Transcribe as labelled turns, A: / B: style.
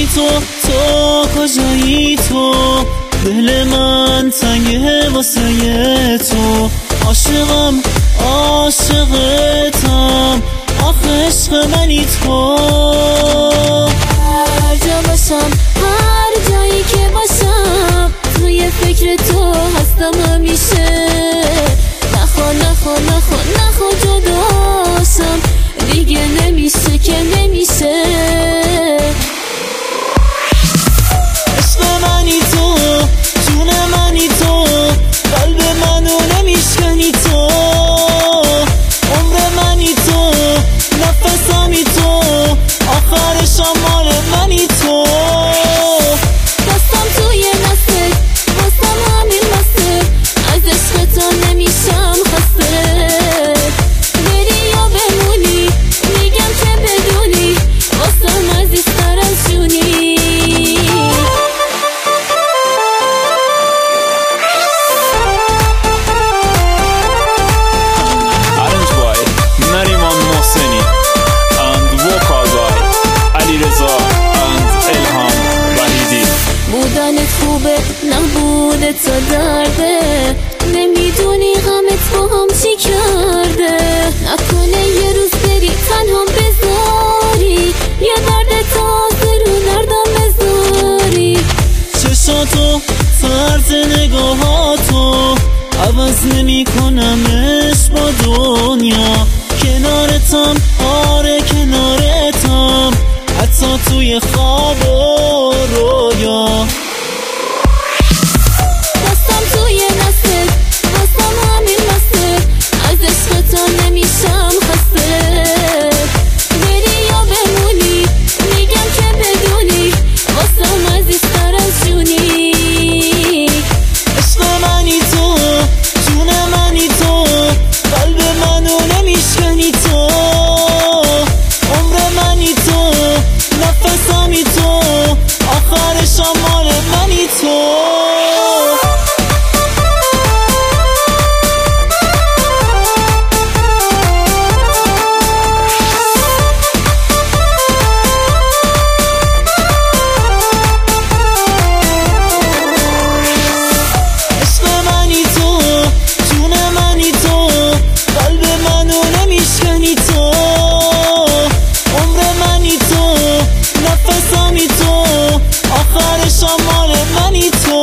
A: تو کجایی تو؟ دل من تنگه واسه تو، عاشقم عاشقتم، آخه عشق منی تو.
B: هر جا باشم هر جایی که باشم توی فکر تو هستم همیشه. نخوا نخوا نخوا نخوا جداشم دیگه، نمیشه که نمیشه.
A: عشق منی تو، جون منی تو، قلب منو نمیشکنی تو، عمر منی تو، نفسمی تو، آخرشم مال منی تو.
B: دستم توی نسل واسم همین مسته، از عشق تو نمیشم خسته. بری یا بمونی میگم که بدونی واسم عزیزتر از جونی. بودنت خوبه نبوده تا درده، نمیدونی غمت با هم چی کرده. نکنه یه روز بری تنها بذاری یه درد تازه رو دردم بذاری.
A: چشاتو فرد نگاهاتو عوض نمی کنمش با دنیا. کنارتم آره کنارتم، حتی توی خواب و رویا.
B: دستم توی نسل واسم همین مسته، از عشق تو نمیشم خسته. بری یا بمونی میگم که بدونی واسم عزیزتر از جونی.
A: عشق منی تو، جون منی تو، قلب منو نمیشکنی تو، عمر منی تو، نفسمی تو، آخرشم مال منی تو. آخرشم مال منی تو.